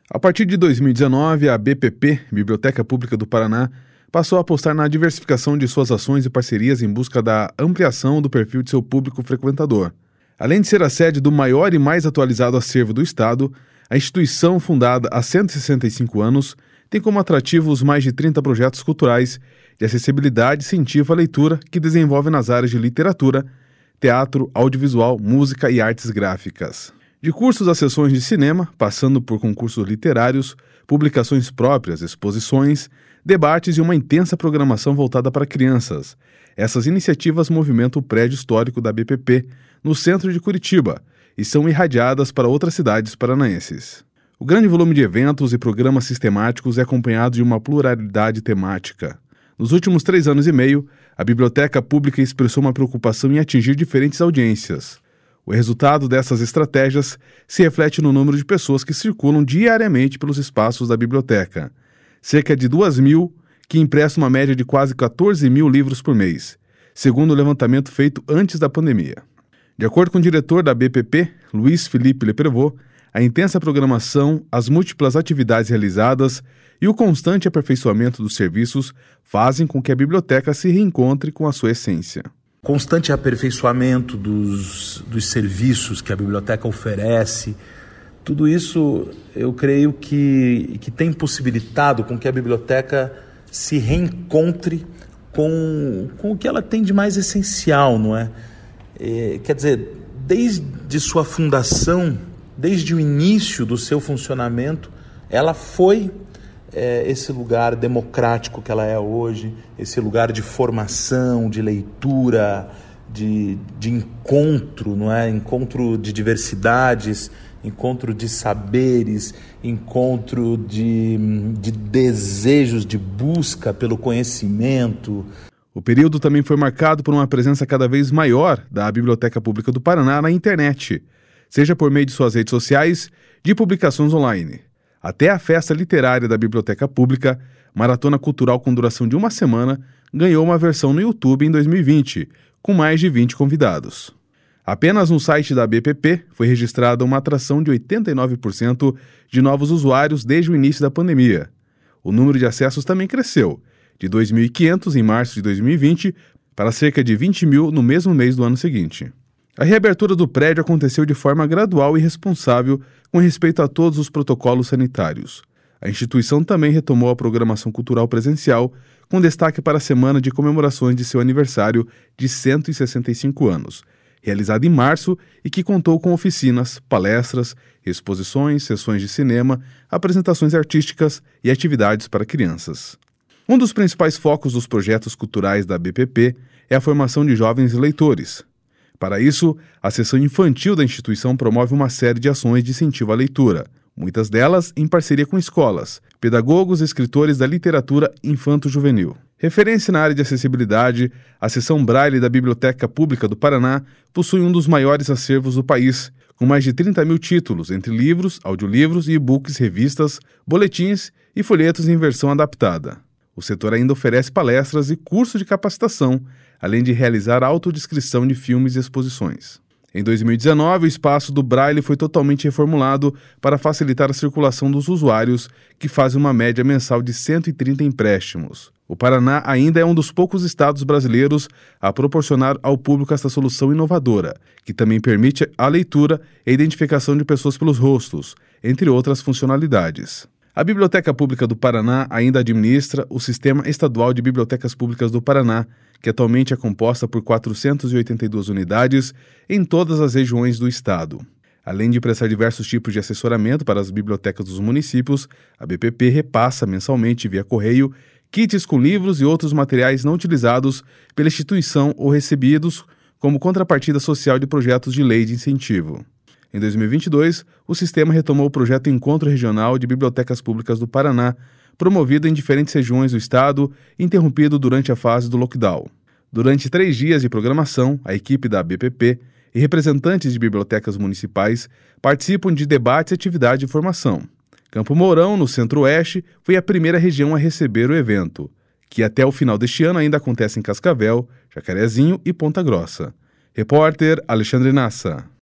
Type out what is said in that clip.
A partir de 2019, a BPP, Biblioteca Pública do Paraná, passou a apostar na diversificação de suas ações e parcerias em busca da ampliação do perfil de seu público frequentador. Além de ser a sede do maior e mais atualizado acervo do Estado, a instituição, fundada há 165 anos, tem como atrativo os mais de 30 projetos culturais de acessibilidade e incentivo à leitura que desenvolve nas áreas de literatura, teatro, audiovisual, música e artes gráficas. De cursos a sessões de cinema, passando por concursos literários, publicações próprias, exposições, debates e uma intensa programação voltada para crianças. Essas iniciativas movimentam o prédio histórico da BPP, no centro de Curitiba, e são irradiadas para outras cidades paranaenses. O grande volume de eventos e programas sistemáticos é acompanhado de uma pluralidade temática. Nos últimos 3 anos e meio, a Biblioteca Pública expressou uma preocupação em atingir diferentes audiências. O resultado dessas estratégias se reflete no número de pessoas que circulam diariamente pelos espaços da biblioteca. Cerca de 2.000, que emprestam uma média de quase 14.000 livros por mês, segundo o levantamento feito antes da pandemia. De acordo com o diretor da BPP, Luiz Felipe Leprevot, a intensa programação, as múltiplas atividades realizadas e o constante aperfeiçoamento dos serviços fazem com que a biblioteca se reencontre com a sua essência. Constante aperfeiçoamento dos serviços que a biblioteca oferece, tudo isso eu creio que tem possibilitado com que a biblioteca se reencontre com o que ela tem de mais essencial, não é? Quer dizer, desde sua fundação, desde o início do seu funcionamento, ela foi esse lugar democrático que ela é hoje, esse lugar de formação, de leitura, de encontro, não é? Encontro de diversidades, encontro de saberes, encontro de desejos de busca pelo conhecimento. O período também foi marcado por uma presença cada vez maior da Biblioteca Pública do Paraná na internet, seja por meio de suas redes sociais, de publicações online. Até a festa literária da Biblioteca Pública, maratona cultural com duração de 1 semana, ganhou uma versão no YouTube em 2020, com mais de 20 convidados. Apenas no site da BPP foi registrada uma atração de 89% de novos usuários desde o início da pandemia. O número de acessos também cresceu, de 2.500 em março de 2020 para cerca de 20.000 no mesmo mês do ano seguinte. A reabertura do prédio aconteceu de forma gradual e responsável com respeito a todos os protocolos sanitários. A instituição também retomou a programação cultural presencial, com destaque para a semana de comemorações de seu aniversário de 165 anos, realizada em março e que contou com oficinas, palestras, exposições, sessões de cinema, apresentações artísticas e atividades para crianças. Um dos principais focos dos projetos culturais da BPP é a formação de jovens leitores. Para isso, a seção infantil da instituição promove uma série de ações de incentivo à leitura, muitas delas em parceria com escolas, pedagogos e escritores da literatura infanto-juvenil. Referência na área de acessibilidade, a seção Braille da Biblioteca Pública do Paraná possui um dos maiores acervos do país, com mais de 30.000 títulos, entre livros, audiolivros e e-books, revistas, boletins e folhetos em versão adaptada. O setor ainda oferece palestras e cursos de capacitação, além de realizar autodescrição de filmes e exposições. Em 2019, o espaço do Braille foi totalmente reformulado para facilitar a circulação dos usuários, que fazem uma média mensal de 130 empréstimos. O Paraná ainda é um dos poucos estados brasileiros a proporcionar ao público esta solução inovadora, que também permite a leitura e a identificação de pessoas pelos rostos, entre outras funcionalidades. A Biblioteca Pública do Paraná ainda administra o Sistema Estadual de Bibliotecas Públicas do Paraná, que atualmente é composta por 482 unidades em todas as regiões do estado. Além de prestar diversos tipos de assessoramento para as bibliotecas dos municípios, a BPP repassa mensalmente via correio kits com livros e outros materiais não utilizados pela instituição ou recebidos como contrapartida social de projetos de lei de incentivo. Em 2022, o sistema retomou o projeto Encontro Regional de Bibliotecas Públicas do Paraná, promovido em diferentes regiões do estado, interrompido durante a fase do lockdown. Durante 3 dias de programação, a equipe da BPP e representantes de bibliotecas municipais participam de debates e atividades de formação. Campo Mourão, no Centro-Oeste, foi a primeira região a receber o evento, que até o final deste ano ainda acontece em Cascavel, Jacarezinho e Ponta Grossa. Repórter Alexandre Nassa.